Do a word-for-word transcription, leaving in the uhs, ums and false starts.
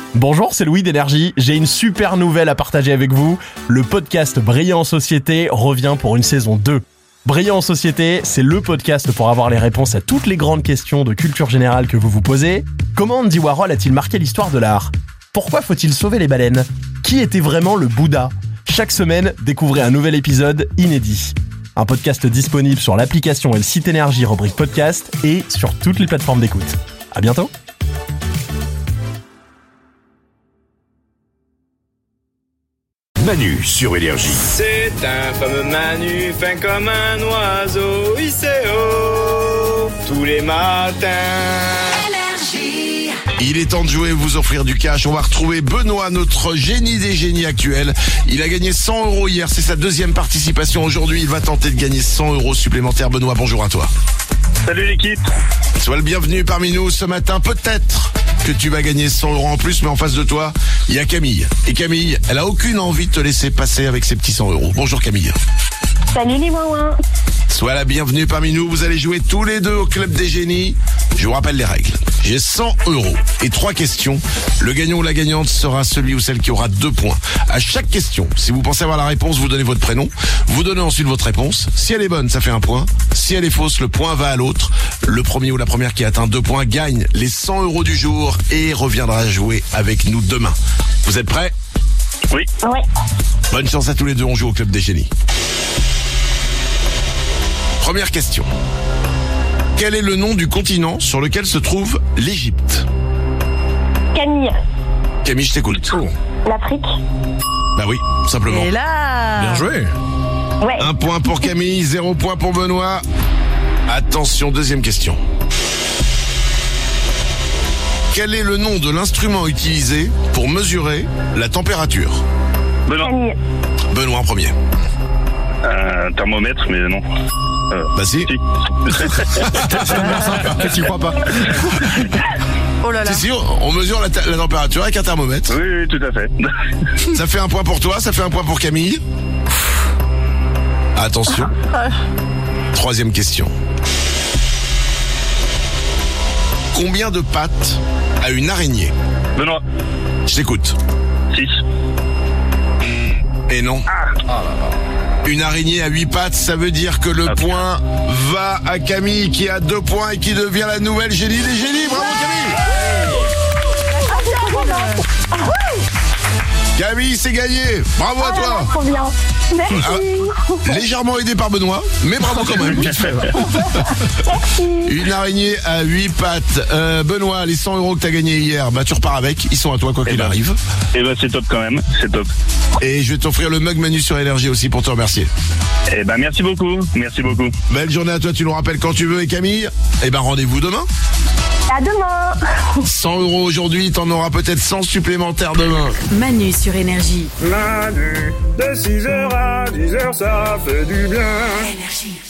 Bonjour, c'est Louis d'Énergie. J'ai une super nouvelle à partager avec vous. Le podcast Brillant en Société revient pour une saison deux. Brillant en Société, c'est le podcast pour avoir les réponses à toutes les grandes questions de culture générale que vous vous posez. Comment Andy Warhol a-t-il marqué l'histoire de l'art ? Pourquoi faut-il sauver les baleines ? Qui était vraiment le Bouddha ? Chaque semaine, découvrez un nouvel épisode inédit. Un podcast disponible sur l'application et le site Énergie rubrique podcast et sur toutes les plateformes d'écoute. À bientôt. Manu sur Énergie. C'est un fameux Manu, fin comme un oiseau, il sait haut, tous les matins. Énergie. Il est temps de jouer et vous offrir du cash. On va retrouver Benoît, notre génie des génies actuel. Il a gagné cent euros hier, c'est sa deuxième participation aujourd'hui. Il va tenter de gagner cent euros supplémentaires. Benoît, bonjour à toi. Salut l'équipe. Sois le bienvenu parmi nous ce matin. Peut-être que tu vas gagner cent euros en plus, mais en face de toi, il y a Camille. Et Camille, elle a aucune envie de te laisser passer avec ses petits cent euros. Bonjour Camille. Salut les ouin-ouin. Sois la bienvenue parmi nous. Vous allez jouer tous les deux au Club des Génies. Je vous rappelle les règles. J'ai cent euros et trois questions. Le gagnant ou la gagnante sera celui ou celle qui aura deux points. À chaque question, si vous pensez avoir la réponse, vous donnez votre prénom. Vous donnez ensuite votre réponse. Si elle est bonne, ça fait un point. Si elle est fausse, le point va à l'autre. Le premier ou la première qui atteint deux points gagne les cent euros du jour et reviendra jouer avec nous demain. Vous êtes prêts ? Oui. Ouais. Bonne chance à tous les deux, on joue au Club des Génies. Première question. Quel est le nom du continent sur lequel se trouve l'Égypte ? Camille. Camille, je t'écoute. L'Afrique. Bah oui, simplement. Et là, Bien joué. Ouais. Un point pour Camille, zéro point pour Benoît. Attention, deuxième question. Quel est le nom de l'instrument utilisé pour mesurer la température ? Benoît. Camille. Benoît en premier. Un thermomètre, mais non. Euh, Bah si. si. Que tu crois pas ? oh là là. Si, si, on on mesure la, ta- la température avec un thermomètre. Oui, oui, tout à fait. Ça fait un point pour toi, ça fait un point pour Camille. Attention. Troisième question. Combien de pattes a une araignée ? Benoît. Je t'écoute. six. Et non. Une araignée à huit pattes, ça veut dire que le Ah, point va à Camille qui a deux points et qui devient la nouvelle génie des génies. Bravo Camille. Camille, c'est gagné. Bravo à toi. Trop bien. Merci. Ah, légèrement aidé par Benoît, mais bravo quand même. Une araignée à huit pattes. Euh, Benoît, les cent euros que t'as gagnés hier, bah tu repars avec. Ils sont à toi quoi Eh qu'il ben. arrive. Et ben c'est top quand même, c'est top. Et je vais t'offrir le mug Manu sur Énergie aussi pour te remercier. Et ben merci beaucoup, merci beaucoup. Belle journée à toi, tu nous rappelles quand tu veux. Et Camille, eh ben rendez-vous demain. À demain. cent euros aujourd'hui, t'en auras peut-être cent supplémentaires demain. Manu sur Énergie. Manu, de six heures à dix heures, ça fait du bien. Énergie.